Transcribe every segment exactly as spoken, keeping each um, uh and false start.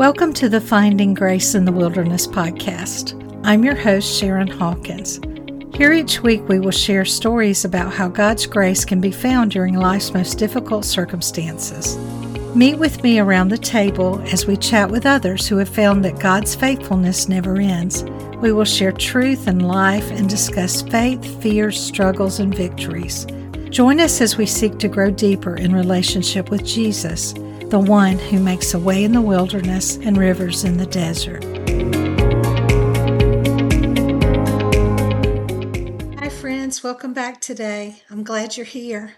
Welcome to the Finding Grace in the Wilderness podcast. I'm your host, Sharon Hawkins. Here each week we will share stories about how God's grace can be found during life's most difficult circumstances. Meet with me around the table as we chat with others who have found that God's faithfulness never ends. We will share truth and life and discuss faith, fears, struggles, and victories. Join us as we seek to grow deeper in relationship with Jesus, the one who makes a way in the wilderness and rivers in the desert. Hi friends, welcome back today. I'm glad you're here.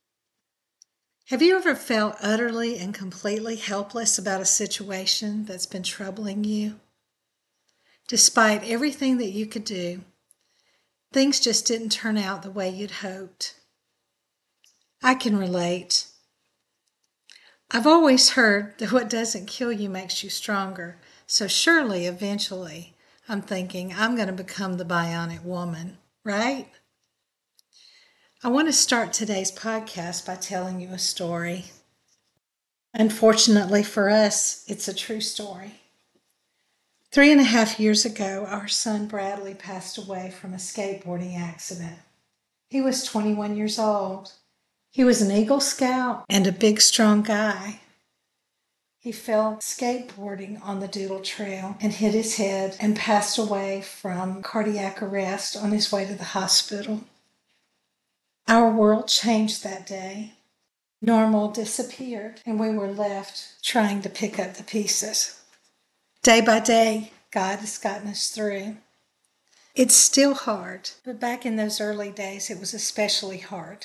Have you ever felt utterly and completely helpless about a situation that's been troubling you? Despite everything that you could do, things just didn't turn out the way you'd hoped. I can relate. I've always heard that what doesn't kill you makes you stronger, so surely eventually I'm thinking I'm going to become the bionic woman, right? I want to start today's podcast by telling you a story. Unfortunately for us, it's a true story. Three and a half years ago, our son Bradley passed away from a skateboarding accident. He was twenty-one years old. He was an Eagle Scout and a big, strong guy. He fell skateboarding on the Doodle Trail and hit his head and passed away from cardiac arrest on his way to the hospital. Our world changed that day. Normal disappeared, and we were left trying to pick up the pieces. Day by day, God has gotten us through. It's still hard, but back in those early days, it was especially hard.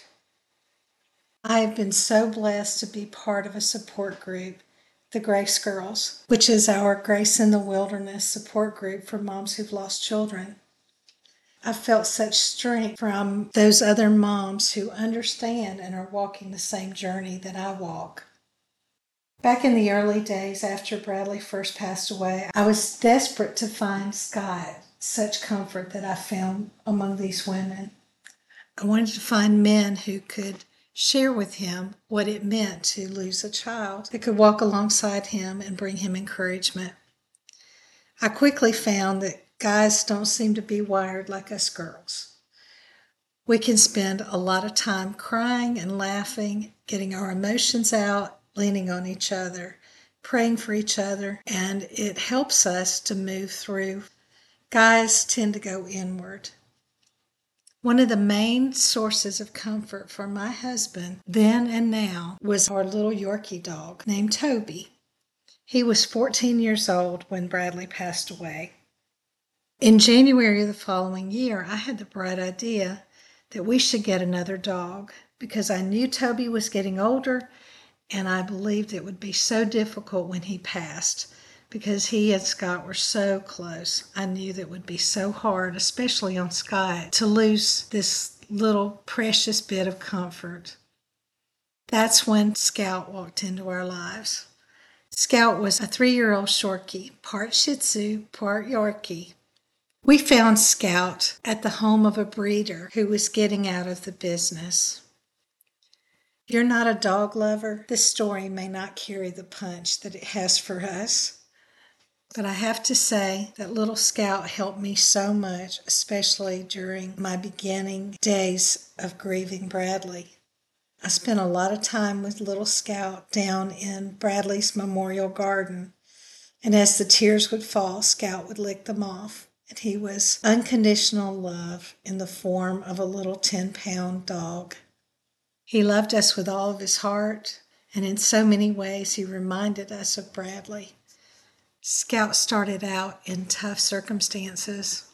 I have been so blessed to be part of a support group, the Grace Girls, which is our Grace in the Wilderness support group for moms who've lost children. I've felt such strength from those other moms who understand and are walking the same journey that I walk. Back in the early days after Bradley first passed away, I was desperate to find Scott such comfort that I found among these women. I wanted to find men who could share with him what it meant to lose a child, that could walk alongside him and bring him encouragement. I quickly found that guys don't seem to be wired like us girls. We can spend a lot of time crying and laughing, getting our emotions out, leaning on each other, praying for each other, and it helps us to move through. Guys tend to go inward. One of the main sources of comfort for my husband then and now was our little Yorkie dog named Toby. He was fourteen years old when Bradley passed away. In January of the following year, I had the bright idea that we should get another dog because I knew Toby was getting older and I believed it would be so difficult when he passed because he and Scott were so close. I knew that it would be so hard, especially on Scott, to lose this little precious bit of comfort. That's when Scout walked into our lives. Scout was a three-year-old Shorkie, part Shih Tzu, part Yorkie. We found Scout at the home of a breeder who was getting out of the business. If you're not a dog lover, this story may not carry the punch that it has for us. But I have to say that little Scout helped me so much, especially during my beginning days of grieving Bradley. I spent a lot of time with little Scout down in Bradley's memorial garden, and as the tears would fall, Scout would lick them off. And he was unconditional love in the form of a little ten-pound dog. He loved us with all of his heart, and in so many ways he reminded us of Bradley. Scout started out in tough circumstances.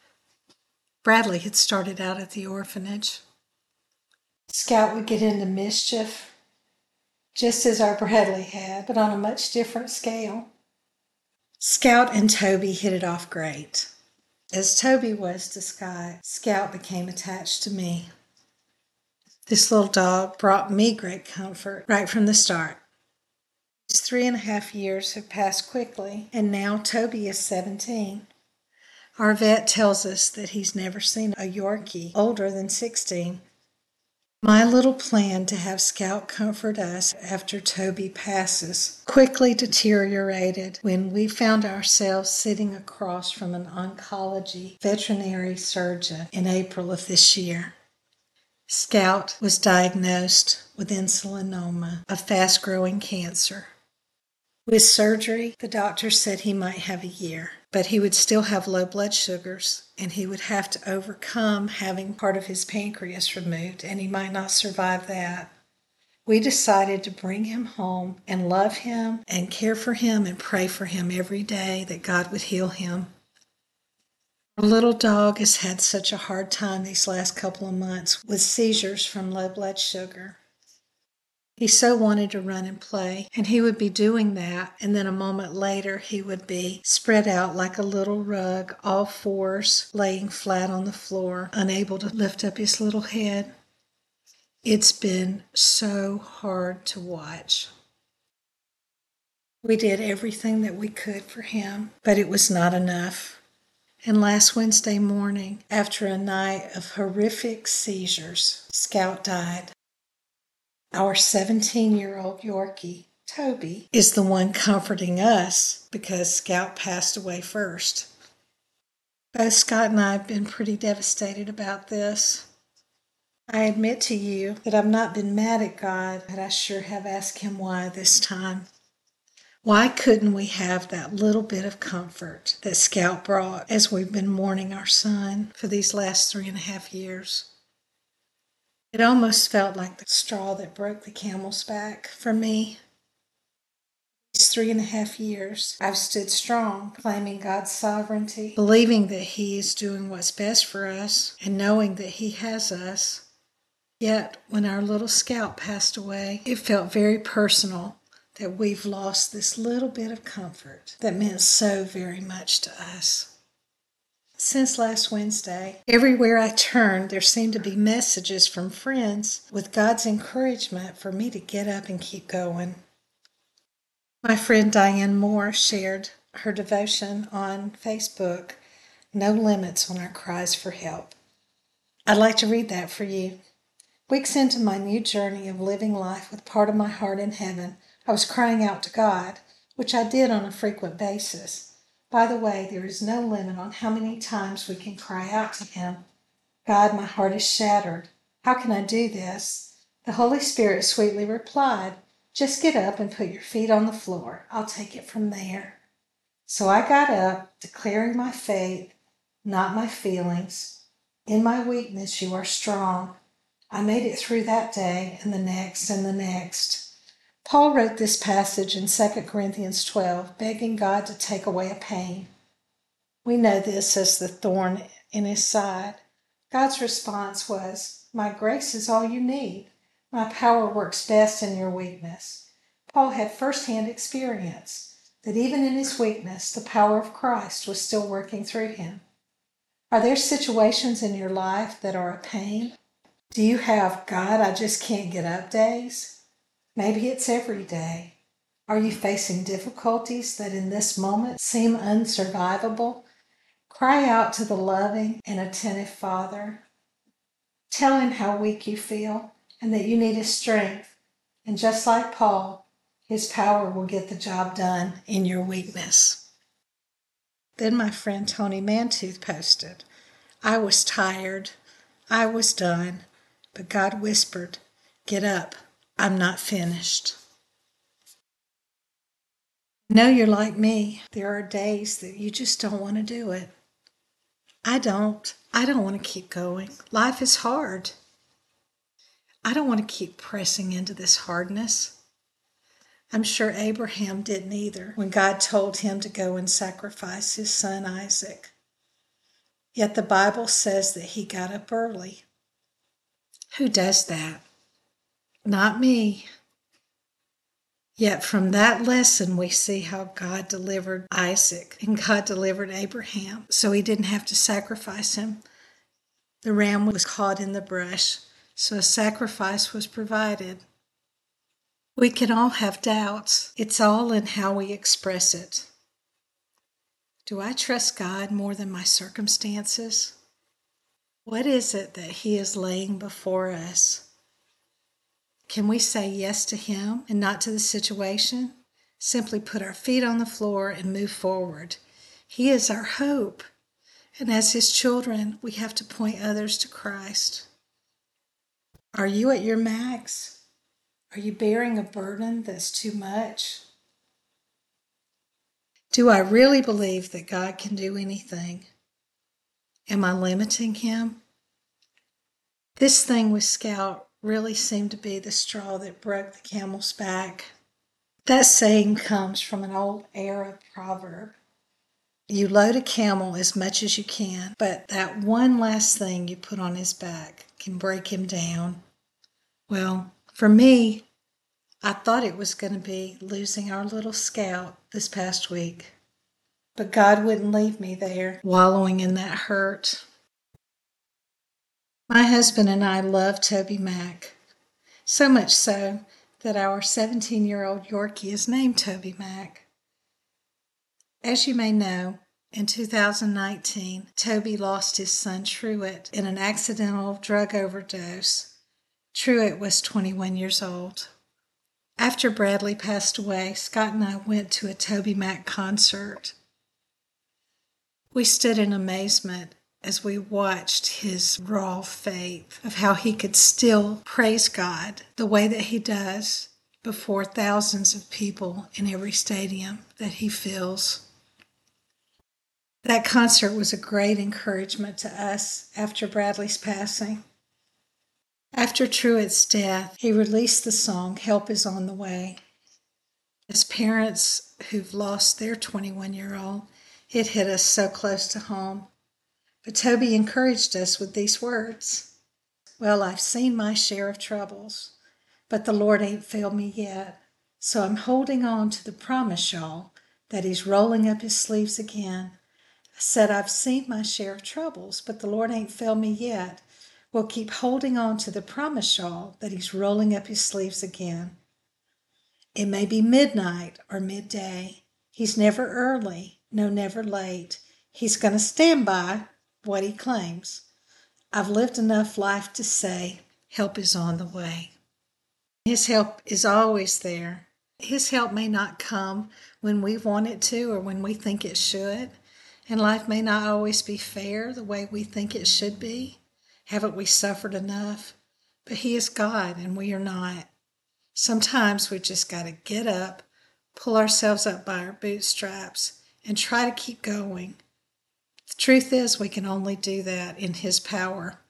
Bradley had started out at the orphanage. Scout would get into mischief, just as our Bradley had, but on a much different scale. Scout and Toby hit it off great. As Toby was to Scott, Scout became attached to me. This little dog brought me great comfort right from the start. These three and a half years have passed quickly, and now Toby is seventeen. Our vet tells us that he's never seen a Yorkie older than sixteen. My little plan to have Scout comfort us after Toby passes quickly deteriorated when we found ourselves sitting across from an oncology veterinary surgeon in April of this year. Scout was diagnosed with insulinoma, a fast-growing cancer. With surgery, the doctor said he might have a year, but he would still have low blood sugars, and he would have to overcome having part of his pancreas removed, and he might not survive that. We decided to bring him home and love him and care for him and pray for him every day that God would heal him. Our little dog has had such a hard time these last couple of months with seizures from low blood sugar. He so wanted to run and play, and he would be doing that, and then a moment later he would be spread out like a little rug, all fours, laying flat on the floor, unable to lift up his little head. It's been so hard to watch. We did everything that we could for him, but it was not enough. And last Wednesday morning, after a night of horrific seizures, Scout died. Our seventeen-year-old Yorkie, Toby, is the one comforting us because Scout passed away first. Both Scott and I have been pretty devastated about this. I admit to you that I've not been mad at God, but I sure have asked him why this time. Why couldn't we have that little bit of comfort that Scout brought as we've been mourning our son for these last three and a half years? It almost felt like the straw that broke the camel's back for me. These three and a half years, I've stood strong, claiming God's sovereignty, believing that He is doing what's best for us, and knowing that He has us. Yet, when our little Scout passed away, it felt very personal that we've lost this little bit of comfort that meant so very much to us. Since last Wednesday, everywhere I turned, there seemed to be messages from friends with God's encouragement for me to get up and keep going. My friend Diane Moore shared her devotion on Facebook, No Limits on Our Cries for Help. I'd like to read that for you. Weeks into my new journey of living life with part of my heart in heaven, I was crying out to God, which I did on a frequent basis. By the way, there is no limit on how many times we can cry out to Him. God, my heart is shattered. How can I do this? The Holy Spirit sweetly replied, just get up and put your feet on the floor. I'll take it from there. So I got up, declaring my faith, not my feelings. In my weakness, you are strong. I made it through that day and the next and the next. Paul wrote this passage in Second Corinthians twelve, begging God to take away a pain. We know this as the thorn in his side. God's response was, my grace is all you need. My power works best in your weakness. Paul had first-hand experience that even in his weakness, the power of Christ was still working through him. Are there situations in your life that are a pain? Do you have, God, I just can't get up days? Maybe it's every day. Are you facing difficulties that in this moment seem unsurvivable? Cry out to the loving and attentive Father. Tell Him how weak you feel and that you need His strength. And just like Paul, His power will get the job done in your weakness. Then my friend Tony Mantooth posted, I was tired. I was done. But God whispered, get up. I'm not finished. I know you're like me. There are days that you just don't want to do it. I don't. I don't want to keep going. Life is hard. I don't want to keep pressing into this hardness. I'm sure Abraham didn't either when God told him to go and sacrifice his son Isaac. Yet the Bible says that he got up early. Who does that? Not me. Yet from that lesson, we see how God delivered Isaac and God delivered Abraham, so he didn't have to sacrifice him. The ram was caught in the brush, so a sacrifice was provided. We can all have doubts. It's all in how we express it. Do I trust God more than my circumstances? What is it that He is laying before us? Can we say yes to Him and not to the situation? Simply put our feet on the floor and move forward. He is our hope. And as His children, we have to point others to Christ. Are you at your max? Are you bearing a burden that's too much? Do I really believe that God can do anything? Am I limiting Him? This thing with Scout really seemed to be the straw that broke the camel's back. That saying comes from an old Arab proverb. You load a camel as much as you can, but that one last thing you put on his back can break him down. Well, for me, I thought it was going to be losing our little Scout this past week. But God wouldn't leave me there, wallowing in that hurt. My husband and I love Toby Mac, so much so that our seventeen-year-old Yorkie is named Toby Mac. As you may know, in two thousand nineteen, Toby lost his son Truett in an accidental drug overdose. Truett was twenty-one years old. After Bradley passed away, Scott and I went to a Toby Mac concert. We stood in amazement as we watched his raw faith of how he could still praise God the way that he does before thousands of people in every stadium that he fills. That concert was a great encouragement to us after Bradley's passing. After Truett's death, he released the song, Help Is on the Way. As parents who've lost their twenty-one-year-old, it hit us so close to home. But Toby encouraged us with these words. Well, I've seen my share of troubles, but the Lord ain't failed me yet. So I'm holding on to the promise, y'all, that He's rolling up His sleeves again. I said I've seen my share of troubles, but the Lord ain't failed me yet. We'll keep holding on to the promise, y'all, that He's rolling up His sleeves again. It may be midnight or midday. He's never early, no, never late. He's going to stand by what He claims. I've lived enough life to say, help is on the way. His help is always there. His help may not come when we want it to or when we think it should. And life may not always be fair the way we think it should be. Haven't we suffered enough? But He is God and we are not. Sometimes we just got to get up, pull ourselves up by our bootstraps, and try to keep going. The truth is we can only do that in His power.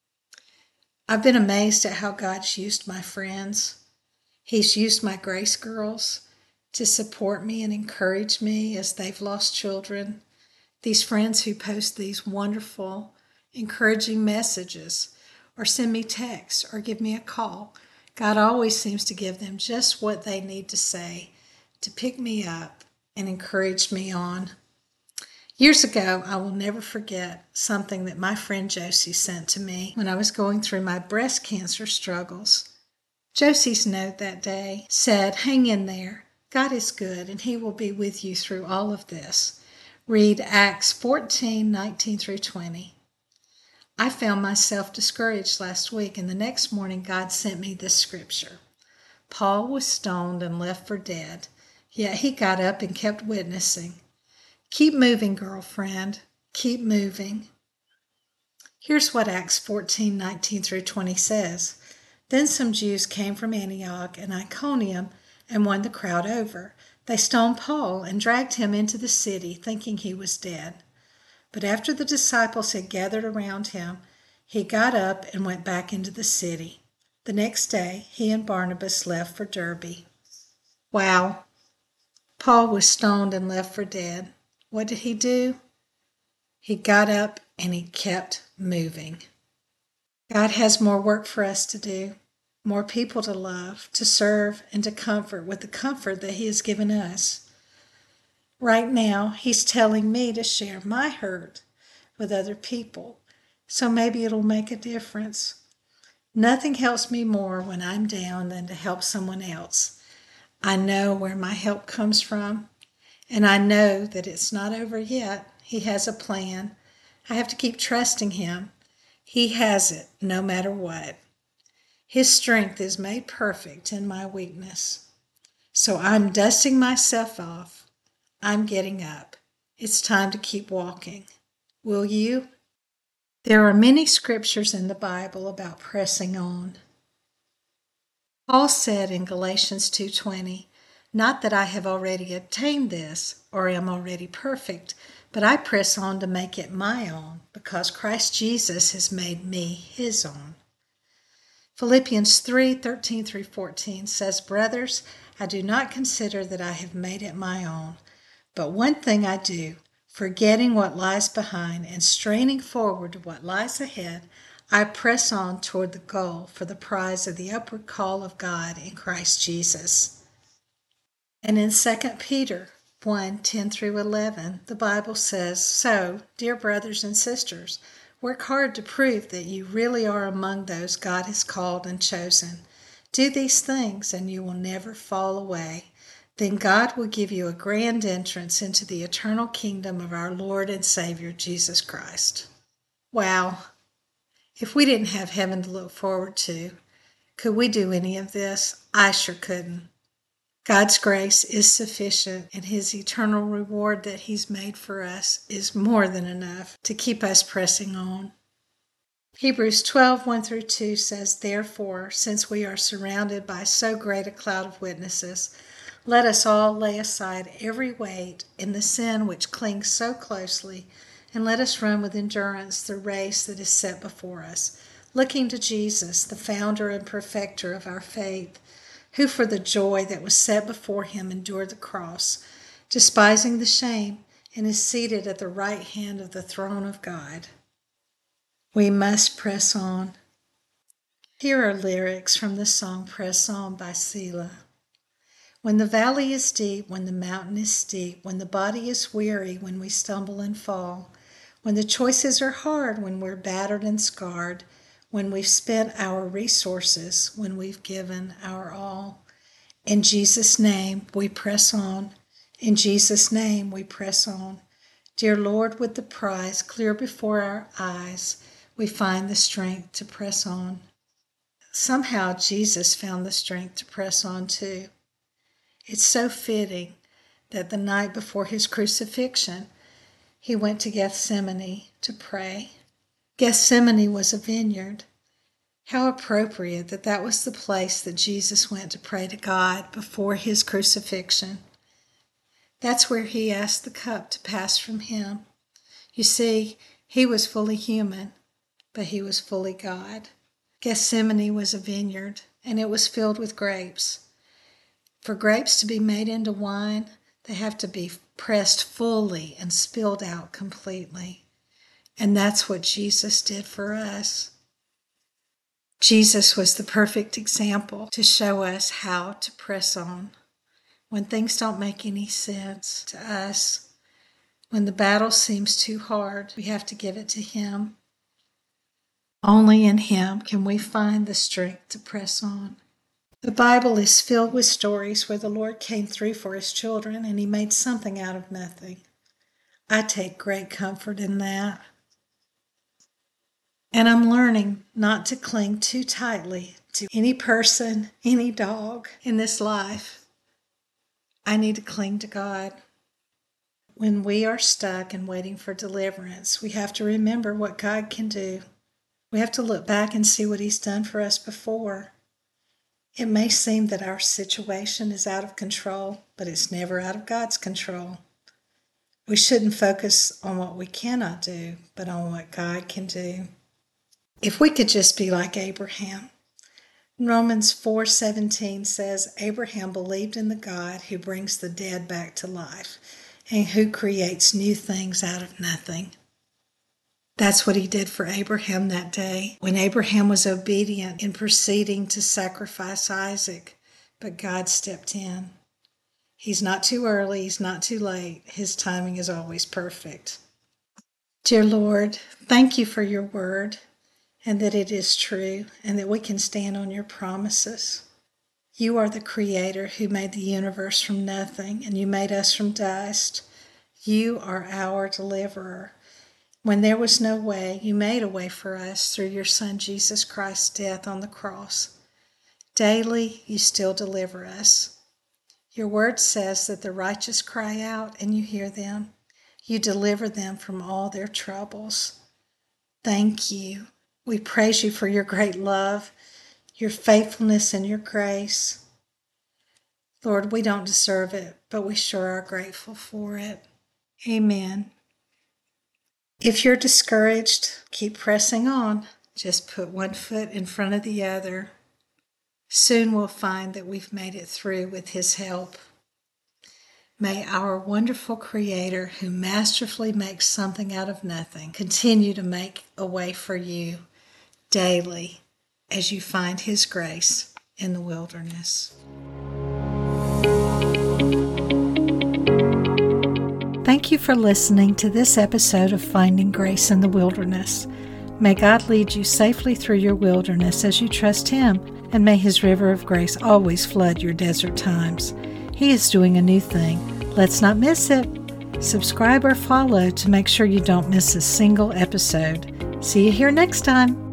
I've been amazed at how God's used my friends. He's used my Grace girls to support me and encourage me as they've lost children. These friends who post these wonderful, encouraging messages or send me texts or give me a call. God always seems to give them just what they need to say to pick me up and encourage me on. Years ago, I will never forget something that my friend Josie sent to me when I was going through my breast cancer struggles. Josie's note that day said, hang in there. God is good and He will be with you through all of this. Read Acts fourteen, nineteen through twenty. I found myself discouraged last week, and the next morning God sent me this scripture. Paul was stoned and left for dead, yet he got up and kept witnessing. Keep moving, girlfriend. Keep moving. Here's what Acts fourteen, nineteen through twenty says. Then some Jews came from Antioch and Iconium and won the crowd over. They stoned Paul and dragged him into the city, thinking he was dead. But after the disciples had gathered around him, he got up and went back into the city. The next day, he and Barnabas left for Derbe. Wow. Paul was stoned and left for dead. What did he do? He got up and he kept moving. God has more work for us to do, more people to love, to serve, and to comfort with the comfort that He has given us. Right now, He's telling me to share my hurt with other people, so maybe it'll make a difference. Nothing helps me more when I'm down than to help someone else. I know where my help comes from, and I know that it's not over yet. He has a plan. I have to keep trusting Him. He has it no matter what. His strength is made perfect in my weakness. So I'm dusting myself off. I'm getting up. It's time to keep walking. Will you? There are many scriptures in the Bible about pressing on. Paul said in Galatians two twenty, "Not that I have already obtained this or am already perfect, but I press on to make it my own, because Christ Jesus has made me his own." Philippians three thirteen through fourteen says, "Brothers, I do not consider that I have made it my own, but one thing I do, forgetting what lies behind and straining forward to what lies ahead, I press on toward the goal for the prize of the upward call of God in Christ Jesus." And in Second Peter one ten through eleven, the Bible says, "So, dear brothers and sisters, work hard to prove that you really are among those God has called and chosen. Do these things and you will never fall away. Then God will give you a grand entrance into the eternal kingdom of our Lord and Savior, Jesus Christ." Wow. If we didn't have heaven to look forward to, could we do any of this? I sure couldn't. God's grace is sufficient, and his eternal reward that he's made for us is more than enough to keep us pressing on. Hebrews twelve one through two says, "Therefore, since we are surrounded by so great a cloud of witnesses, let us all lay aside every weight and the sin which clings so closely, and let us run with endurance the race that is set before us, looking to Jesus, the founder and perfecter of our faith, who for the joy that was set before him endured the cross, despising the shame, and is seated at the right hand of the throne of God." We must press on. Here are lyrics from the song "Press On" by Selah. When the valley is deep, when the mountain is steep, when the body is weary, when we stumble and fall, when the choices are hard, when we're battered and scarred, when we've spent our resources, when we've given our all, in Jesus' name we press on. In Jesus' name we press on. Dear Lord, with the prize clear before our eyes, we find the strength to press on. Somehow Jesus found the strength to press on too. It's so fitting that the night before his crucifixion, he went to Gethsemane to pray. Gethsemane was a vineyard. How appropriate that that was the place that Jesus went to pray to God before his crucifixion. That's where he asked the cup to pass from him. You see, he was fully human, but he was fully God. Gethsemane was a vineyard, and it was filled with grapes. For grapes to be made into wine, they have to be pressed fully and spilled out completely. And that's what Jesus did for us. Jesus was the perfect example to show us how to press on. When things don't make any sense to us, when the battle seems too hard, we have to give it to him. Only in him can we find the strength to press on. The Bible is filled with stories where the Lord came through for his children and he made something out of nothing. I take great comfort in that. And I'm learning not to cling too tightly to any person, any dog in this life. I need to cling to God. When we are stuck and waiting for deliverance, we have to remember what God can do. We have to look back and see what he's done for us before. It may seem that our situation is out of control, but it's never out of God's control. We shouldn't focus on what we cannot do, but on what God can do. If we could just be like Abraham. Romans four seventeen says, "Abraham believed in the God who brings the dead back to life and who creates new things out of nothing." That's what he did for Abraham that day when Abraham was obedient in proceeding to sacrifice Isaac, but God stepped in. He's not too early, he's not too late. His timing is always perfect. Dear Lord, thank you for your word and that it is true and that we can stand on your promises. You are the creator who made the universe from nothing and you made us from dust. You are our deliverer. When there was no way, you made a way for us through your Son Jesus Christ's death on the cross. daily you still deliver us. Your word says that the righteous cry out and you hear them. You deliver them from all their troubles. Thank you. We praise you for your great love, your faithfulness, and your grace. Lord, we don't deserve it, but we sure are grateful for it. Amen. If you're discouraged, keep pressing on. Just put one foot in front of the other. Soon we'll find that we've made it through with His help. May our wonderful Creator, who masterfully makes something out of nothing, continue to make a way for you daily as you find His grace in the wilderness. Thank you for listening to this episode of Finding Grace in the Wilderness. May God lead you safely through your wilderness as you trust Him, and may His river of grace always flood your desert times. He is doing a new thing. Let's not miss it. Subscribe or follow to make sure you don't miss a single episode. See you here next time.